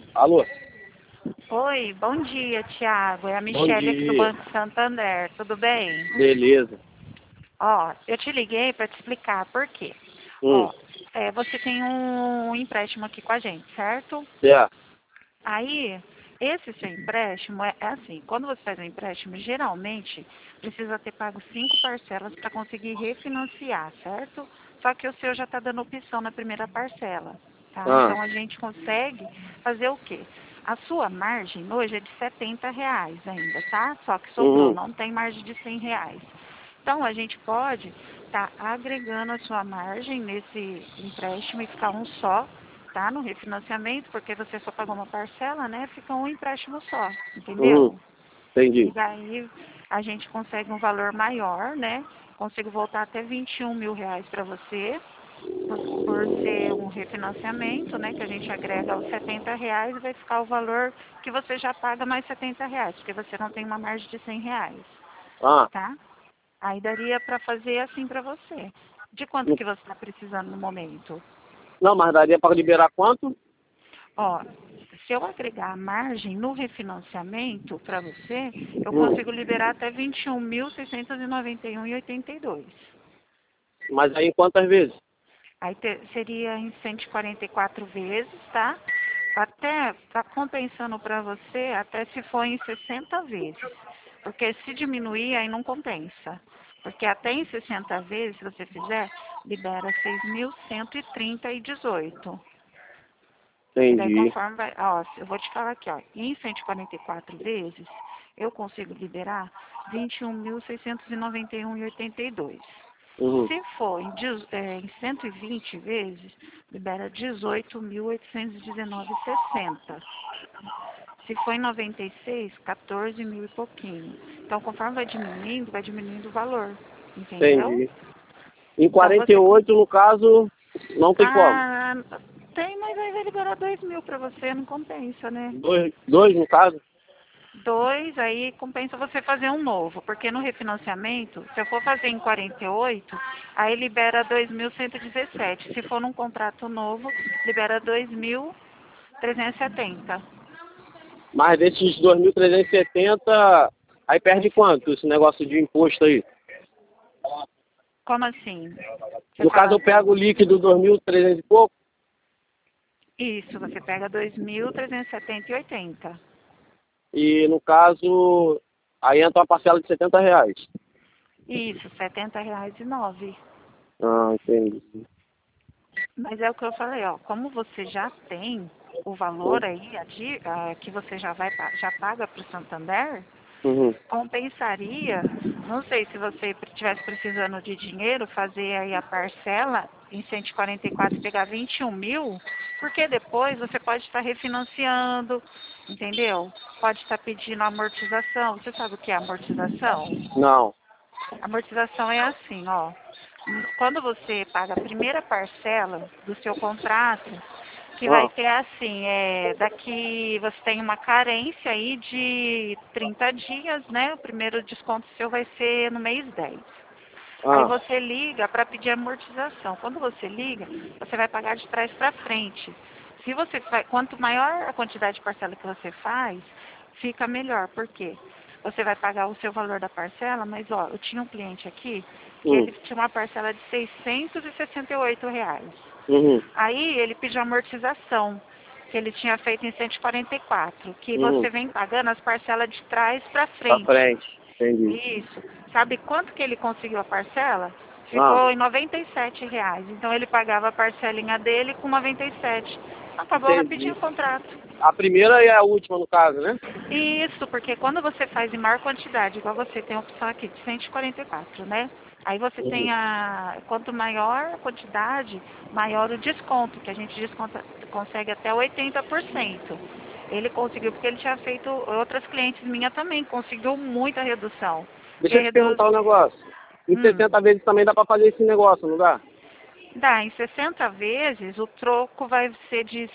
Alô? Oi, bom dia, Thiago. É a Bom Michelle aqui do dia. Banco Santander. Tudo bem? Beleza. Ó, eu te liguei para te explicar por quê. Hum, Ó, você tem um empréstimo aqui com a gente, certo? certo. Aí, esse seu empréstimo é assim, quando você faz um empréstimo, geralmente precisa ter pago 5 parcelas para conseguir refinanciar, certo? Só que o seu já está dando opção na primeira parcela, tá? Ah, Então a gente consegue fazer o quê? A sua margem hoje é de R$ 70 ainda, tá? Só que sobrou, uhum, não tem margem de R$ 100. Então a gente pode estar agregando a sua margem nesse empréstimo e ficar um só, tá? No refinanciamento, porque você só pagou uma parcela, né? Fica um empréstimo só, uhum, entendeu? E entendi. daí a gente consegue um valor maior, né? Consigo voltar até R$ 21.000 para você, por ser um refinanciamento, né? Que a gente agrega os R$ 70 e vai ficar o valor que você já paga mais R$ 70, porque você não tem uma margem de R$ 100, Ah, tá? Aí daria para fazer assim para você. De quanto não, que você está precisando no momento? não, mas daria para liberar quanto? Ó, se eu agregar a margem no refinanciamento para você, eu Hum, consigo liberar até 21.691,82. mas aí em quantas vezes? Aí seria em 144 vezes, tá? Até tá compensando para você até se for em 60 vezes. Porque se diminuir, aí não compensa. Porque até em 60 vezes, se você fizer, libera 6.130,18. E daí Entendi. conforme vai, ó, eu vou te falar aqui, ó, em 144 vezes, eu consigo liberar 21.691,82. Uhum, Se for em 120 vezes, libera 18.819,60. Se for em 96, 14 mil e pouquinho. Então, conforme vai diminuindo o valor, entendeu? entendi. Em Então, quarenta e você... oito no caso, não tem como. Ah, tem, mas aí vai liberar 2.000 para você, não compensa, né? Dois no caso? Dois, aí compensa você fazer um novo, porque no refinanciamento, se eu for fazer em 48, aí libera 2.117. Se for num contrato novo, libera 2.370. Mas desses 2.370, aí Aí, perde quanto esse negócio de imposto aí? como assim? Você No caso fala eu pego o líquido 2.300 e pouco, isso, você pega 2.370,80. e no caso, aí entra uma parcela de R$ 70. Isso, R$ 70,09. Ah, entendi. Mas é o que eu falei, ó, como você já tem o valor aí que você já paga para o Santander, Uhum. compensaria, não sei se você estivesse precisando de dinheiro, fazer aí a parcela em 144 e pegar 21 mil, porque depois você pode estar refinanciando, entendeu? Pode estar pedindo amortização. Você sabe o que é amortização? Não. Amortização é assim, ó. Quando você paga a primeira parcela do seu contrato, que vai Ah, ter assim, daqui você tem uma carência aí de 30 dias, né? O primeiro desconto seu vai ser no mês 10. Aí ah, você liga para pedir amortização. Quando você liga, você vai pagar de trás para frente. Se você quanto maior a quantidade de parcela que você faz, fica melhor. Por quê? Você vai pagar o seu valor da parcela, mas ó, eu tinha um cliente aqui que hum, ele tinha uma parcela de R$ 668. uhum, Aí ele pediu amortização, que ele tinha feito em 144, que uhum. você vem pagando as parcelas de trás para Pra frente. frente, entendi. Isso. Sabe quanto que ele conseguiu a parcela? Ah, Ficou em R$ 97. Então ele pagava a parcelinha dele com 97. Acabou rapidinho entendi. o contrato. A primeira e a última, no caso, né? Isso, porque quando você faz em maior quantidade, igual você tem a opção aqui de 144, né? Aí você Uhum. tem quanto maior a quantidade, maior o desconto, que a gente consegue até 80%. Ele conseguiu porque ele tinha feito, outras clientes minhas também, conseguiu muita redução. Deixa Porque eu te perguntar um negócio. Em hum, 60 vezes também dá pra fazer esse negócio, não dá? dá, em 60 vezes o troco vai ser de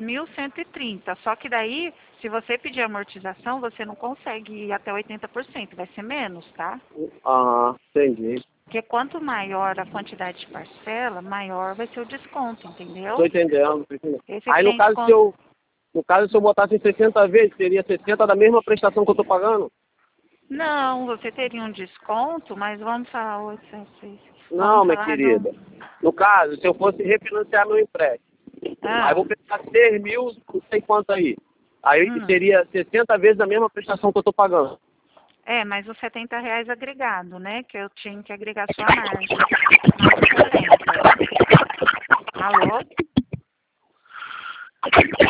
6.130. Só que daí, se você pedir amortização, você não consegue ir até 80%, vai ser menos, tá? Aham, entendi. Porque quanto maior a quantidade de parcela, maior vai ser o desconto, Tô entendeu? entendendo, tô entendendo. Esse Aí no cliente caso, se eu, No caso, se eu botasse em 60 vezes, seria 60 da mesma prestação que eu estou pagando? Não, você teria um desconto, mas vamos falar 806. Não, Vamos minha falar querida. No caso, se eu fosse refinanciar meu empréstimo, aí eu vou pegar 6 mil, não sei quanto aí. Aí seria 60 vezes a mesma prestação que eu estou pagando. É, mas os R$ 70 agregado, né? Que eu tinha que agregar sua margem. Mais os 70. Alô?